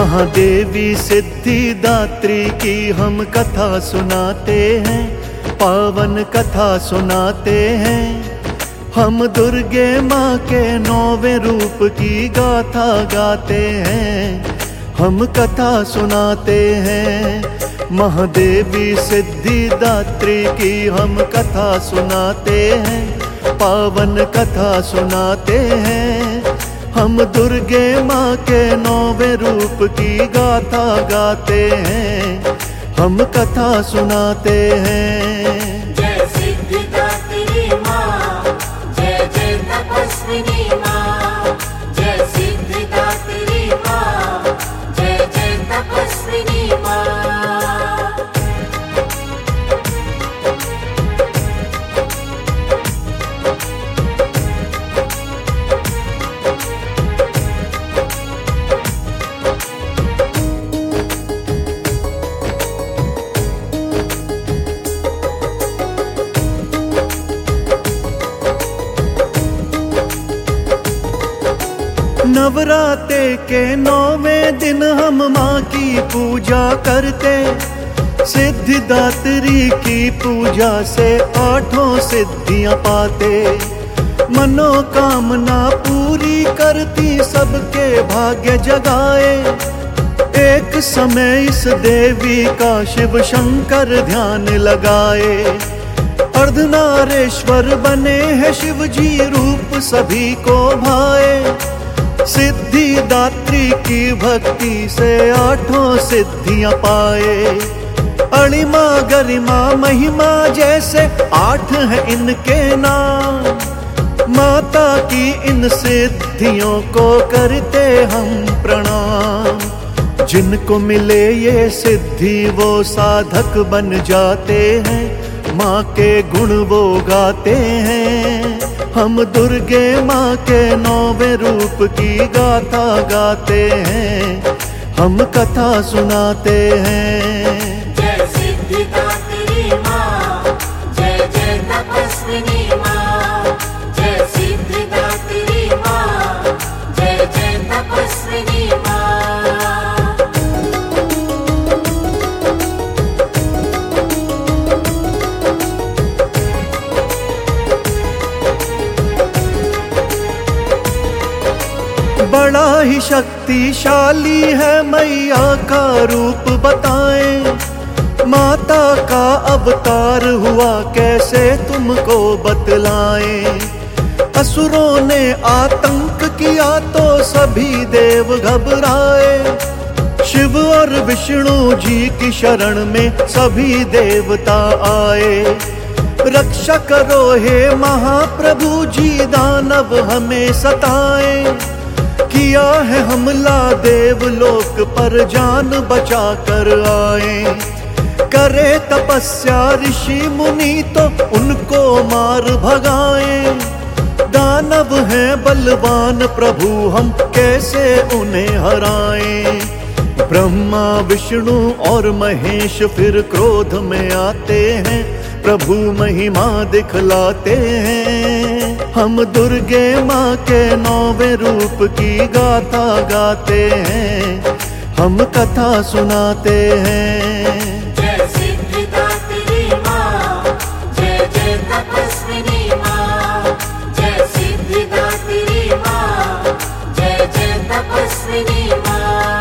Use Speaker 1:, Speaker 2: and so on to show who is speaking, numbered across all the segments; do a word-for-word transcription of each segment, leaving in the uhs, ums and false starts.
Speaker 1: महादेवी सिद्धिदात्री की हम कथा सुनाते हैं, पावन कथा सुनाते हैं। हम दुर्गे माँ के नौवें रूप की गाथा गाते हैं, हम कथा सुनाते हैं। महादेवी सिद्धिदात्री की हम कथा सुनाते हैं, पावन कथा सुनाते हैं। हम दुर्गे माँ के नौवें रूप की गाथा गाते हैं, हम कथा सुनाते हैं।
Speaker 2: जय सिद्धिदात्री माँ, जय जय तपस्विनी माँ। जय सिद्धिदात्री माँ, जय जय तपस्विनी माँ।
Speaker 1: नवराते के नौवें दिन हम माँ की पूजा करते, सिद्धिदात्री की पूजा से आठों सिद्धियाँ पाते। मनोकामना पूरी करती, सबके भाग्य जगाए। एक समय इस देवी का शिव शंकर ध्यान लगाए। अर्धनारेश्वर बने हैं शिव जी, रूप सभी को भाए। सिद्धिदात्री की भक्ति से आठों सिद्धियां पाए। अणिमा गरिमा महिमा जैसे आठ हैं इनके नाम। माता की इन सिद्धियों को करते हम प्रणाम। जिनको मिले ये सिद्धि वो साधक बन जाते हैं, माँ के गुण वो गाते हैं। हम दुर्गे माँ के नौवें रूप की गाथा गाते हैं, हम कथा सुनाते हैं।
Speaker 2: जय सिद्धिदात्री माँ, जय जय तपस्विनी माँ। जय सिद्धिदात्री माँ, जय जय तपस्विनी माँ।
Speaker 1: बड़ा ही शक्तिशाली है मैया का रूप बताएं। माता का अवतार हुआ कैसे तुमको बतलाएं। असुरों ने आतंक किया तो सभी देव घबराए। शिव और विष्णु जी की शरण में सभी देवता आए। रक्षा करो हे महाप्रभु जी, दानव हमें सताएं। किया है हमला देवलोक पर, जान बचा कर आए। करे तपस्या ऋषि मुनि तो उनको मार भगाएं। दानव हैं बलवान प्रभु, हम कैसे उन्हें हराएं। ब्रह्मा विष्णु और महेश फिर क्रोध में आते हैं, प्रभु महिमा दिखलाते हैं। हम दुर्गे माँ के नौवें रूप की गाथा गाते हैं, हम कथा सुनाते हैं।
Speaker 2: जय सिद्धिदात्री माँ, जय जय तपस्विनी माँ। जय सिद्धिदात्री माँ, जय जय तपस्विनी माँ।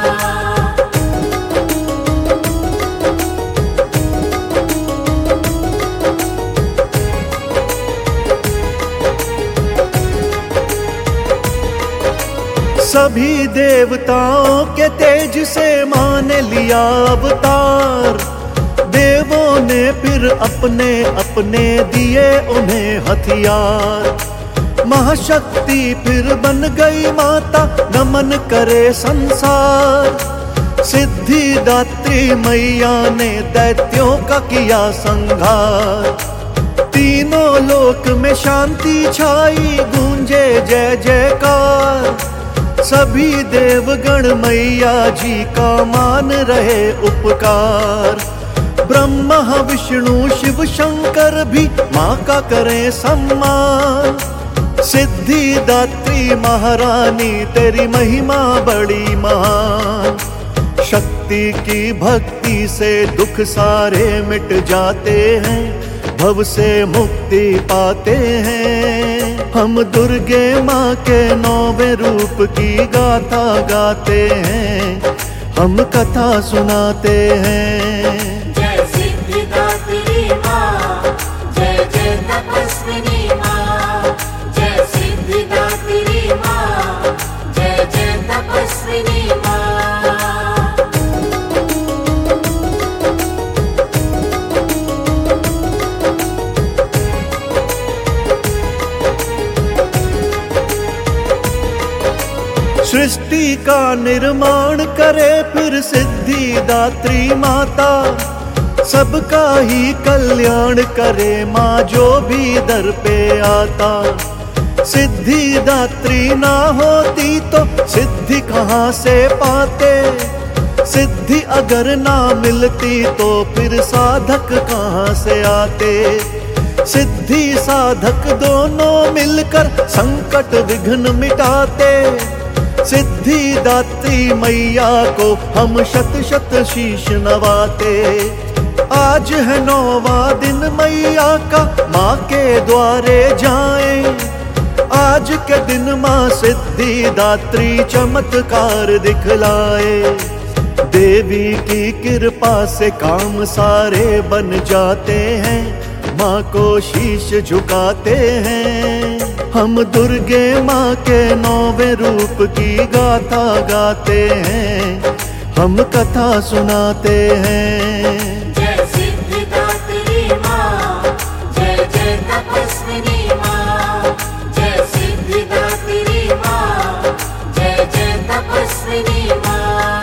Speaker 1: सभी देवताओं के तेज से माँ ने लिया अवतार। देवों ने फिर अपने अपने दिए उन्हें हथियार। महाशक्ति फिर बन गई माता, नमन करे संसार। सिद्धिदात्री मैया ने दैत्यों का किया संहार। तीनों लोक में शांति छाई, गूंजे जय जयकार। सभी देवगण मैया जी का मान रहे उपकार। ब्रह्मा विष्णु शिव शंकर भी माँ का करें सम्मान। सिद्धिदात्री महारानी तेरी महिमा बड़ी महान। शक्ति की भक्ति से दुख सारे मिट जाते हैं, भव से मुक्ति पाते हैं। हम दुर्गे माँ के नौवें रूप की गाथा गाते हैं, हम कथा सुनाते हैं।
Speaker 2: जय सिद्धिदात्री माँ, जय जय तपस्विनी माँ, जय सिद्धिदात्री माँ, जय जय तपस्विनी माँ।
Speaker 1: सृष्टि का निर्माण करे फिर सिद्धिदात्री माता, सबका ही कल्याण करे माँ जो भी दर पे आता। सिद्धिदात्री ना होती तो सिद्धि कहाँ से पाते, सिद्धि अगर ना मिलती तो फिर साधक कहाँ से आते। सिद्धि साधक दोनों मिलकर संकट विघ्न मिटाते, सिद्धिदात्री मैया को हम शत शत शीश नवाते। आज है नौवा दिन मैया का, माँ के द्वारे जाएं। आज के दिन माँ सिद्धिदात्री चमत्कार दिखलाए। देवी की कृपा से काम सारे बन जाते हैं, माँ को शीश झुकाते हैं। हम दुर्गे माँ के नौवें रूप की गाथा गाते हैं, हम कथा सुनाते हैं।
Speaker 2: जय सिद्धिदात्री माँ, जय जय तपस्विनी माँ, जय सिद्धिदात्री माँ, जय जय तपस्विनी माँ।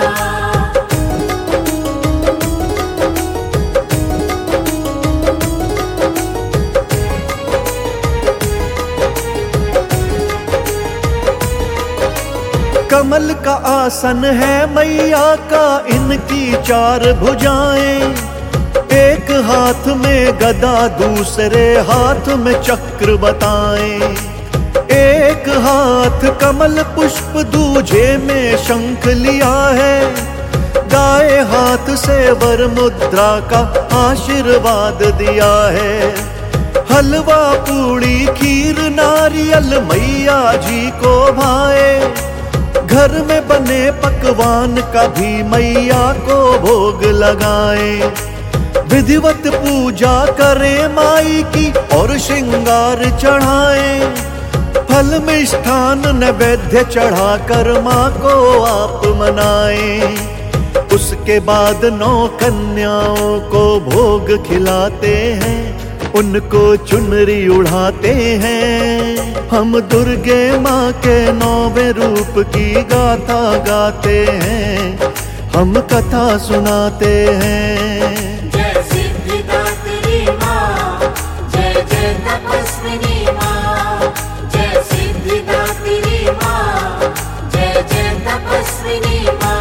Speaker 1: कमल का आसन है मैया का, इनकी चार भुजाएं। एक हाथ में गदा दूसरे हाथ में चक्र बताएं। एक हाथ कमल पुष्प दूजे में शंख लिया है, दाएं हाथ से वर मुद्रा का आशीर्वाद दिया है। हलवा पूड़ी खीर नारियल मैया जी को भाए, घर में बने पकवान का भी मैया को भोग लगाए। विधिवत पूजा करें माई की और श्रृंगार चढ़ाएं। फल मिष्ठान नैवेद्य चढ़ाकर माँ को आप मनाएं। उसके बाद नौ कन्याओं को भोग खिलाते हैं, उनको चुनरी उड़ाते हैं। हम दुर्गे माँ के नौवें रूप की गाथा गाते हैं, हम कथा सुनाते हैं।
Speaker 2: जय सिद्धिदात्री माँ, जय जय तपस्विनी माँ, जय सिद्धिदात्री माँ, जय जय तपस्विनी माँ।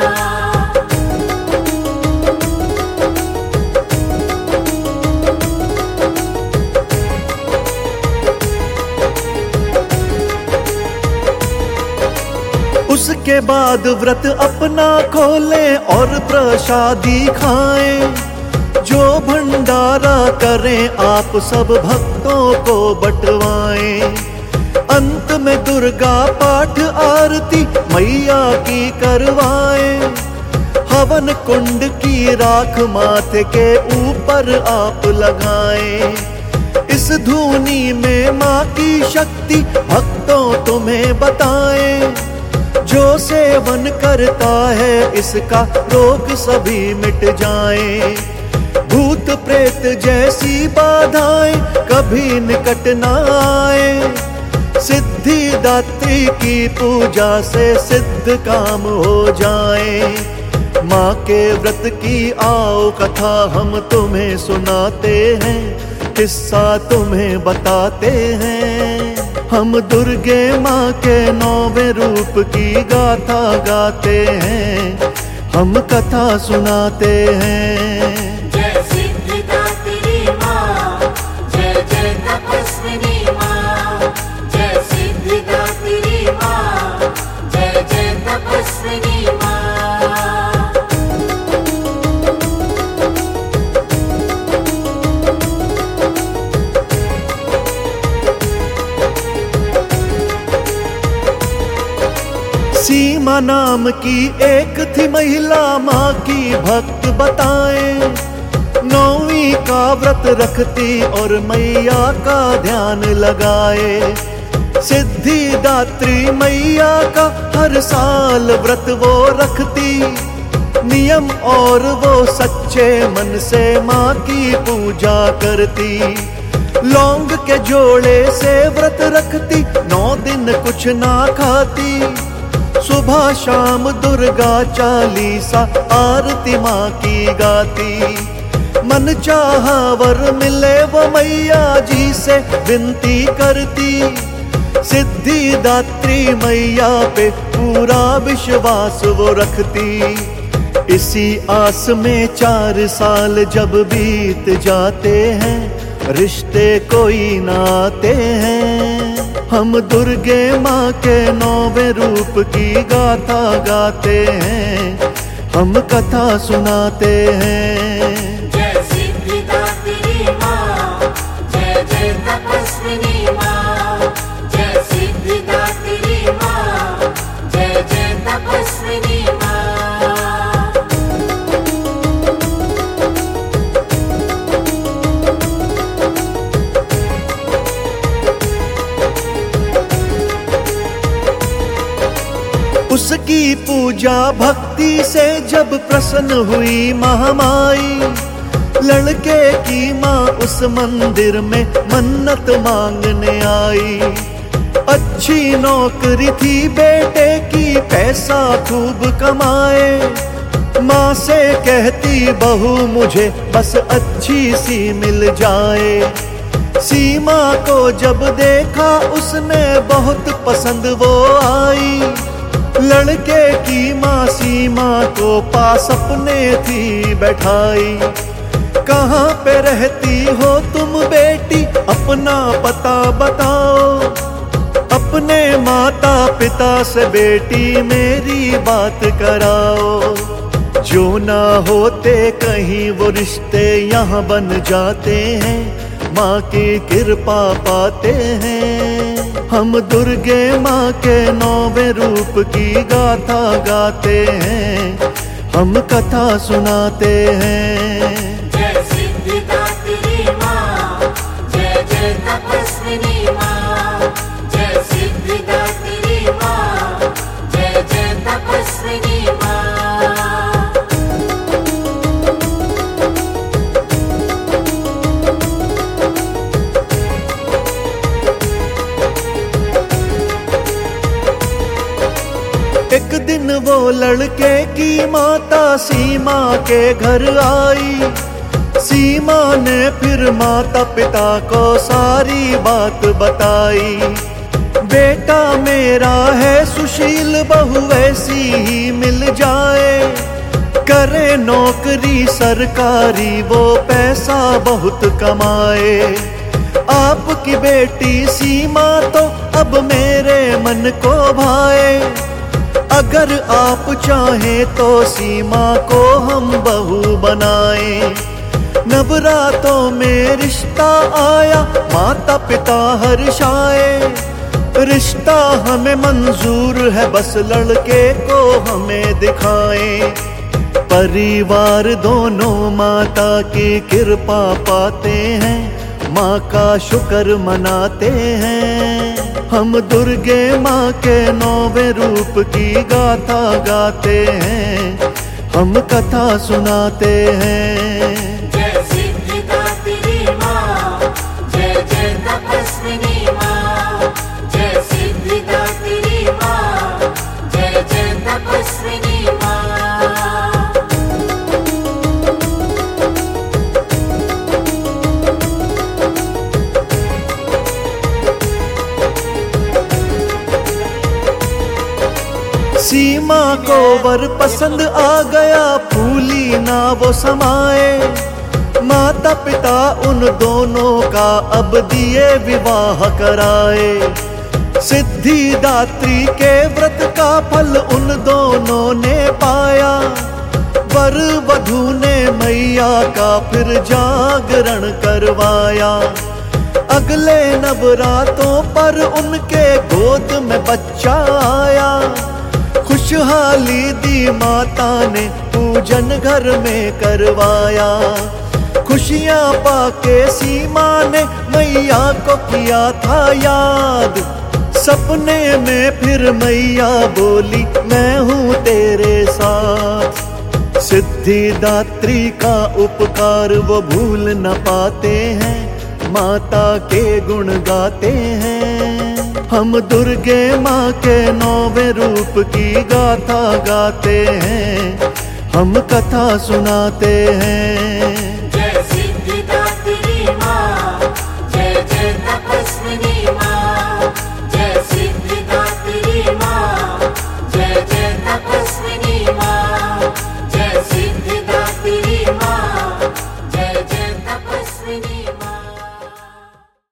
Speaker 1: उसके बाद व्रत अपना खोलें और प्रसादी खाएं। जो भंडारा करें आप सब भक्तों को बंटवाएं। अंत में दुर्गा पाठ आरती मैया की करवाएं। हवन कुंड की राख माथे के ऊपर आप लगाएं। इस धूनी में माँ की शक्ति भक्तों तुम्हें बताएं। जो सेवन करता है इसका रोग सभी मिट जाएं। भूत प्रेत जैसी बाधाएं कभी निकट न आए। सिद्धिदात्री की पूजा से सिद्ध काम हो जाए। माँ के व्रत की आओ कथा हम तुम्हें सुनाते हैं, किस्सा तुम्हें बताते हैं। हम दुर्गे माँ के नौवें रूप की गाथा गाते हैं, हम कथा सुनाते हैं।
Speaker 2: जय सिद्धिदात्री माँ, जय जय तपस्विनी माँ, जय सिद्धिदात्री माँ, जय जय तपस्विनी माँ।
Speaker 1: सीमा नाम की एक थी महिला, माँ की भक्त बताएं। नौवीं का व्रत रखती और मैया का ध्यान लगाए। सिद्धिदात्री मैया का हर साल व्रत वो रखती, नियम और वो सच्चे मन से माँ की पूजा करती। लौंग के जोड़े से व्रत रखती, नौ दिन कुछ ना खाती। सुबह शाम दुर्गा चालीसा आरती माँ की गाती। मन चाहा वर मिले वो मैया जी से विनती करती। सिद्धिदात्री मैया पे पूरा विश्वास वो रखती। इसी आस में चार साल जब बीत जाते हैं, रिश्ते कोई ना आते हैं। हम दुर्गे माँ के नौवें रूप की गाथा गाते हैं, हम कथा सुनाते हैं।
Speaker 2: जय सिद्धिदात्री माँ, जय जय तपस्विनी माँ। जय सिद्धिदात्री माँ, जय जय तपस्विनी माँ।
Speaker 1: उसकी पूजा भक्ति से जब प्रसन्न हुई महामाई, लड़के की माँ उस मंदिर में मन्नत मांगने आई। अच्छी नौकरी थी बेटे की, पैसा खूब कमाए। माँ से कहती बहू मुझे बस अच्छी सी मिल जाए। सीमा को जब देखा उसने बहुत पसंद वो आई। लड़के की माँ सीमा को पास अपने थी बैठाई। कहाँ पे रहती हो तुम बेटी, अपना पता बताओ। अपने माता पिता से बेटी मेरी बात कराओ। जो ना होते कहीं वो रिश्ते यहाँ बन जाते हैं, माँ की कृपा पाते हैं। हम दुर्गे माँ के नौवें रूप की गाथा गाते हैं, हम कथा सुनाते हैं।
Speaker 2: जय सिद्धिदात्री माँ, जय जय तपस्विनी माँ। जय सिद्धिदात्री माँ, जय जय तपस्विनी माँ।
Speaker 1: एक दिन वो लड़के की माता सीमा के घर आई। सीमा ने फिर माता पिता को सारी बात बताई। बेटा मेरा है सुशील, बहू ऐसी ही मिल जाए। करे नौकरी सरकारी, वो पैसा बहुत कमाए। आपकी बेटी सीमा तो अब मेरे मन को भाए। अगर आप चाहें तो सीमा को हम बहू बनाएं। नवरातों में रिश्ता आया, माता पिता हर्षाए। रिश्ता हमें मंजूर है, बस लड़के को हमें दिखाएं। परिवार दोनों माता की कृपा पाते हैं, माँ का शुक्र मनाते हैं। हम दुर्गे माँ के नौवें रूप की गाथा गाते हैं, हम कथा सुनाते हैं।
Speaker 2: जय सिद्धिदात्री माँ, जय जय तपस्विनी माँ। जय सिद्धिदात्री माँ, जय जय तपस्विनी माँ।
Speaker 1: सीमा को वर पसंद आ गया, फूली ना वो समाए। माता पिता उन दोनों का अब दिए विवाह कराए। सिद्धिदात्री के व्रत का फल उन दोनों ने पाया। वर वधू ने मैया का फिर जागरण करवाया। अगले नवरातों पर उनके गोद में बच्चा आया। खुश खुशहाली दी माता ने, पूजन घर में करवाया। खुशियां पाके सीमा ने मैया को किया था याद। सपने में फिर मैया बोली मैं हूँ तेरे साथ। सिद्धिदात्री का उपकार वो भूल न पाते हैं, माता के गुण गाते हैं। हम दुर्गे माँ के नौवें रूप की गाथा गाते हैं, हम कथा सुनाते हैं।
Speaker 2: जय सिद्धिदात्री माँ, जय जय तपस्विनी